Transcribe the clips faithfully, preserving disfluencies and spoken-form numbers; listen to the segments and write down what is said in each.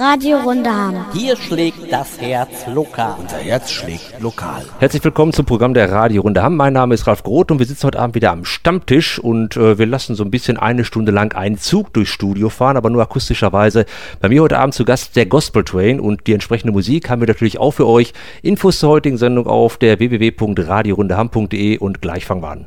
Radio Rundehammer. Hier schlägt das Herz lokal. Unser Herz schlägt lokal. Herzlich willkommen zum Programm der Radio Rundehammer. Mein Name ist Ralf Groth und wir sitzen heute Abend wieder am Stammtisch und äh, wir lassen so ein bisschen eine Stunde lang einen Zug durchs Studio fahren, aber nur akustischerweise. Bei mir heute Abend zu Gast der Gospel Train und die entsprechende Musik haben wir natürlich auch für euch. Infos zur heutigen Sendung auf der w w w punkt radio rundehammer punkt d e und gleich fangen wir an.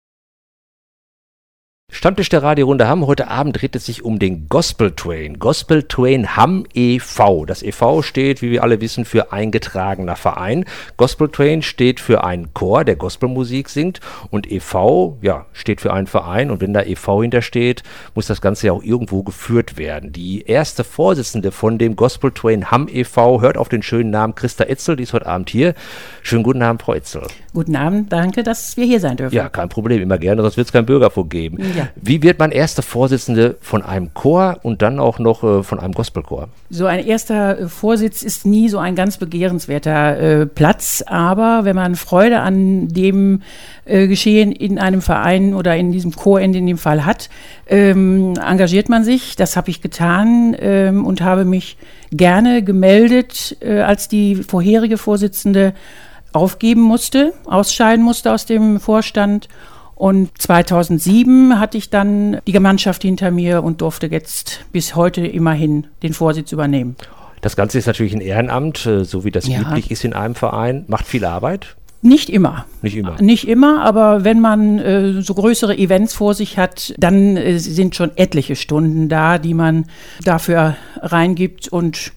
Stammtisch der Radio Rundehammer. Heute Abend dreht es sich um den Gospel Train. Gospel Train Hamm e V. Das e V steht, wie wir alle wissen, für eingetragener Verein. Gospel Train steht für einen Chor, der Gospelmusik singt. Und e V, ja, steht für einen Verein. Und wenn da e V hintersteht, muss das Ganze ja auch irgendwo geführt werden. Die erste Vorsitzende von dem Gospel Train Hamm e V hört auf den schönen Namen Christa Etzel. Die ist heute Abend hier. Schönen guten Abend, Frau Etzel. Guten Abend, danke, dass wir hier sein dürfen. Ja, kein Problem, immer gerne, sonst wird es keinen Bürgerfunk geben. Ja. Wie wird man erste Vorsitzende von einem Chor und dann auch noch äh, von einem Gospelchor? So ein erster äh, Vorsitz ist nie so ein ganz begehrenswerter äh, Platz, aber wenn man Freude an dem äh, Geschehen in einem Verein oder in diesem Chor in dem Fall hat, ähm, engagiert man sich. Das habe ich getan ähm, und habe mich gerne gemeldet, äh, als die vorherige Vorsitzende aufgeben musste, ausscheiden musste aus dem Vorstand. Und zweitausendsieben hatte ich dann die Mannschaft hinter mir und durfte jetzt bis heute immerhin den Vorsitz übernehmen. Das Ganze ist natürlich ein Ehrenamt, so wie das Ja. üblich ist in einem Verein. Macht viel Arbeit? Nicht immer. Nicht immer. Nicht immer, aber wenn man äh, so größere Events vor sich hat, dann äh, sind schon etliche Stunden da, die man dafür reingibt. Und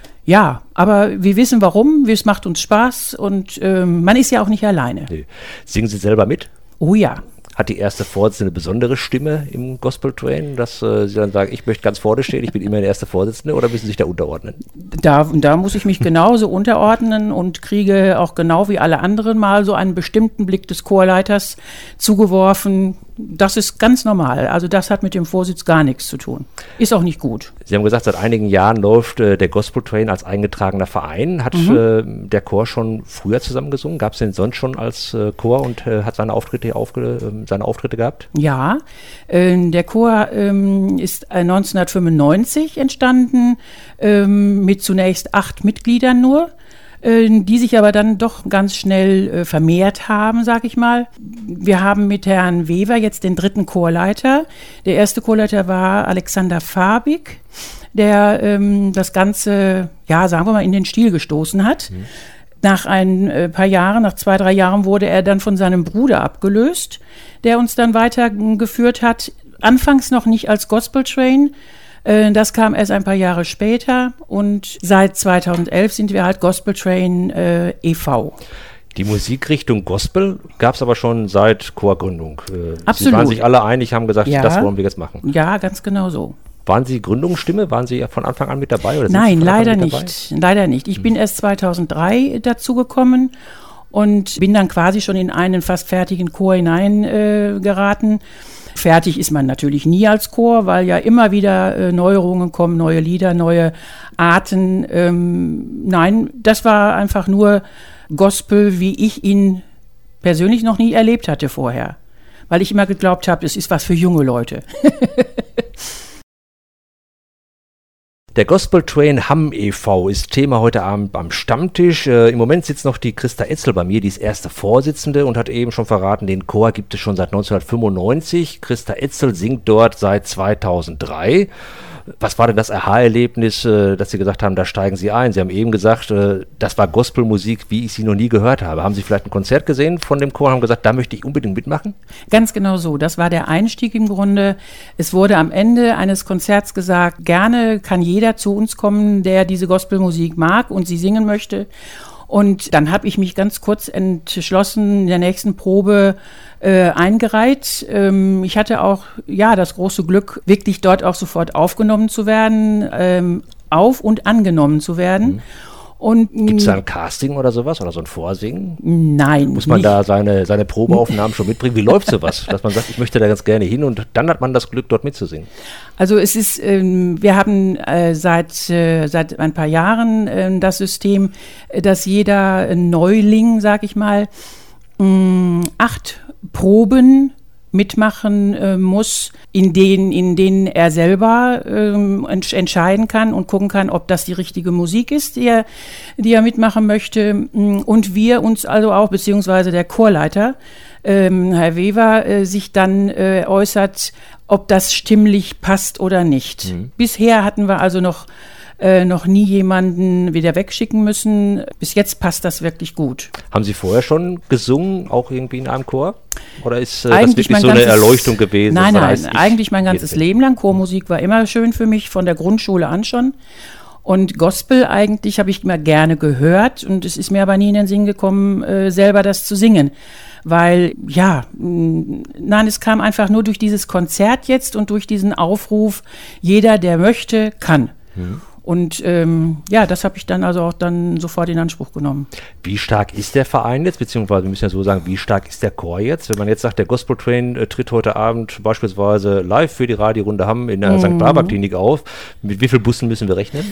ja, aber wir wissen warum, es macht uns Spaß und äh, man ist ja auch nicht alleine. Nee. Singen Sie selber mit? Oh ja. Hat die erste Vorsitzende eine besondere Stimme im Gospel Train, dass äh, Sie dann sagen, ich möchte ganz vorne stehen, ich bin immer der erste Vorsitzende, oder müssen Sie sich da unterordnen? Da, da muss ich mich genauso unterordnen und kriege auch genau wie alle anderen mal so einen bestimmten Blick des Chorleiters zugeworfen. Das ist ganz normal. Also das hat mit dem Vorsitz gar nichts zu tun. Ist auch nicht gut. Sie haben gesagt, seit einigen Jahren läuft äh, der Gospel Train als eingetragener Verein. Hat Mhm. äh, der Chor schon früher zusammengesungen? Gab es den sonst schon als äh, Chor und äh, hat seine Auftritte, aufge, äh, seine Auftritte gehabt? Ja, äh, der Chor ähm, ist äh, neunzehnhundertfünfundneunzig entstanden, ähm, mit zunächst acht Mitgliedern nur, äh, die sich aber dann doch ganz schnell äh, vermehrt haben, sag ich mal. Wir haben mit Herrn Weber jetzt den dritten Chorleiter. Der erste Chorleiter war Alexander Fabig, der ähm, das Ganze, ja, sagen wir mal, in den Stil gestoßen hat. Mhm. Nach ein äh, paar Jahren, nach zwei, drei Jahren wurde er dann von seinem Bruder abgelöst, der uns dann weitergeführt hat. Anfangs noch nicht als Gospel Train. Äh, das kam erst ein paar Jahre später. Und seit zweitausendelf sind wir halt Gospel Train äh, e V. Die Musikrichtung Gospel gab es aber schon seit Chorgründung. Äh, Absolut. Sie waren sich alle einig, haben gesagt, Ja. das wollen wir jetzt machen. Ja, ganz genau so. Waren Sie Gründungsstimme? Waren Sie von Anfang an mit dabei? Oder sind Nein, Sie von Anfang leider an mit nicht. Leider nicht. Ich bin erst zweitausenddrei dazugekommen und bin dann quasi schon in einen fast fertigen Chor hinein äh, geraten. Fertig ist man natürlich nie als Chor, weil ja immer wieder äh, Neuerungen kommen, neue Lieder, neue Arten. Ähm, nein, das war einfach nur Gospel, wie ich ihn persönlich noch nie erlebt hatte vorher. Weil ich immer geglaubt habe, es ist was für junge Leute. Der Gospel Train Hamm e V ist Thema heute Abend am Stammtisch. Äh, Im Moment sitzt noch die Christa Etzel bei mir, die ist erste Vorsitzende und hat eben schon verraten, den Chor gibt es schon seit neunzehnhundertfünfundneunzig. Christa Etzel singt dort seit zweitausenddrei. Was war denn das Aha-Erlebnis, äh, dass Sie gesagt haben, da steigen Sie ein? Sie haben eben gesagt, äh, das war Gospelmusik, wie ich sie noch nie gehört habe. Haben Sie vielleicht ein Konzert gesehen von dem Chor und haben gesagt, da möchte ich unbedingt mitmachen? Ganz genau so. Das war der Einstieg im Grunde. Es wurde am Ende eines Konzerts gesagt, gerne kann jeder zu uns kommen, der diese Gospelmusik mag und sie singen möchte. Und dann habe ich mich ganz kurz entschlossen, in der nächsten Probe äh, eingereiht. Ähm, ich hatte auch ja das große Glück, wirklich dort auch sofort aufgenommen zu werden, ähm, auf- und angenommen zu werden. Mhm. Gibt es da ein Casting oder sowas oder so ein Vorsingen? Nein. Muss man nicht. da seine, seine Probeaufnahmen schon mitbringen? Wie läuft sowas? Dass man sagt, ich möchte da ganz gerne hin und dann hat man das Glück, dort mitzusingen. Also es ist, ähm, wir haben äh, seit, äh, seit ein paar Jahren äh, das System, dass jeder Neuling, sag ich mal, mh, acht Proben mitmachen äh, muss, in denen, in denen er selber ähm, ents- entscheiden kann und gucken kann, ob das die richtige Musik ist, die er, die er mitmachen möchte. Und wir uns also auch, beziehungsweise der Chorleiter, ähm, Herr Weber, äh, sich dann äh, äußert, ob das stimmlich passt oder nicht. Mhm. Bisher hatten wir also noch Äh, noch nie jemanden wieder wegschicken müssen. Bis jetzt passt das wirklich gut. Haben Sie vorher schon gesungen, auch irgendwie in einem Chor? Oder ist äh, das Eigentlich wirklich so mein eine ganzes- Erleuchtung gewesen? Nein, Das nein, heißt, ich- eigentlich mein ganzes Jetzt- Leben lang. Chormusik war immer schön für mich, von der Grundschule an schon. Und Gospel eigentlich habe ich immer gerne gehört und es ist mir aber nie in den Sinn gekommen, äh, selber das zu singen. Weil, ja, mh, nein, es kam einfach nur durch dieses Konzert jetzt und durch diesen Aufruf, jeder, der möchte, kann. Mhm. Und ähm, ja, das habe ich dann also auch dann sofort in Anspruch genommen. Wie stark ist der Verein jetzt, beziehungsweise wir müssen ja so sagen, wie stark ist der Chor jetzt? Wenn man jetzt sagt, der Gospel Train äh, tritt heute Abend beispielsweise live für die Radiorunde Hamm in der Mhm. Sankt Barbara Klinik auf, mit wie vielen Bussen müssen wir rechnen?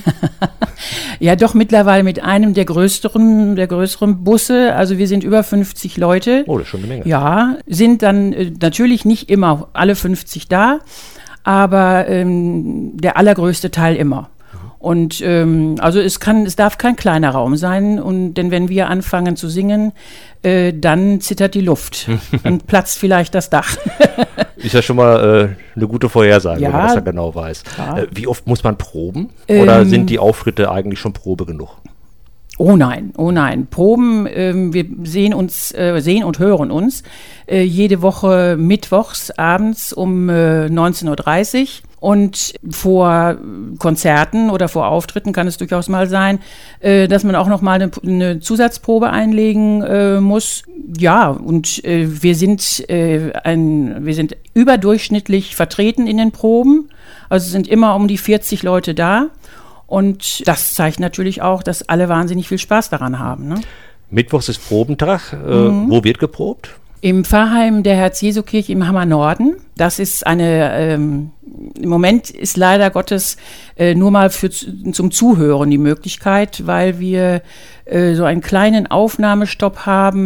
Ja, doch mittlerweile mit einem der größeren, der größeren Busse. Also wir sind über fünfzig Leute. Oh, das ist schon eine Menge. Ja, sind dann äh, natürlich nicht immer alle fünfzig da, aber ähm, der allergrößte Teil immer. Und ähm, also es kann, es darf kein kleiner Raum sein. Und denn wenn wir anfangen zu singen, äh, dann zittert die Luft und platzt vielleicht das Dach. Ist ja schon mal äh, eine gute Vorhersage, Ja. wenn man das dann genau weiß. Ja. Äh, wie oft muss man proben? Oder Ähm, sind die Auftritte eigentlich schon Probe genug? Oh nein, oh nein. Proben, ähm, wir sehen uns, äh, sehen und hören uns äh, jede Woche mittwochs abends um äh, neunzehn Uhr dreißig. Und vor Konzerten oder vor Auftritten kann es durchaus mal sein, äh, dass man auch noch mal eine, eine Zusatzprobe einlegen äh, muss. Ja, und äh, wir sind äh, ein, wir sind überdurchschnittlich vertreten in den Proben. Also es sind immer um die vierzig Leute da. Und das zeigt natürlich auch, dass alle wahnsinnig viel Spaß daran haben. Ne? Mittwochs ist Probentag. Äh, Mhm. Wo wird geprobt? Im Pfarrheim der Herz-Jesu-Kirche im Hammer Norden. Das ist eine, ähm, im Moment ist leider Gottes äh, nur mal für, zum Zuhören die Möglichkeit, weil wir äh, so einen kleinen Aufnahmestopp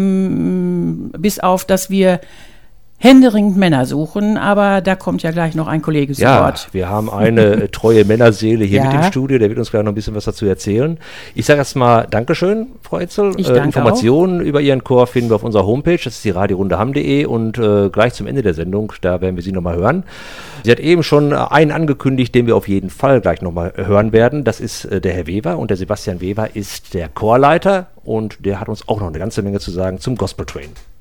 haben, mh, bis auf, dass wir händeringend Männer suchen, aber da kommt ja gleich noch ein Kollege zu Ja, Wort. wir haben eine äh, treue Männerseele hier Ja. mit im Studio, der wird uns gleich noch ein bisschen was dazu erzählen. Ich sage erstmal Dankeschön, Frau Etzel. Ich Äh, danke Informationen über Ihren Chor finden wir auf unserer Homepage, das ist die radiorunde hamm punkt de und äh, gleich zum Ende der Sendung, da werden wir Sie nochmal hören. Sie hat eben schon äh, einen angekündigt, den wir auf jeden Fall gleich nochmal hören werden. Das ist äh, der Herr Weber und der Sebastian Weber ist der Chorleiter und der hat uns auch noch eine ganze Menge zu sagen zum Gospel Train.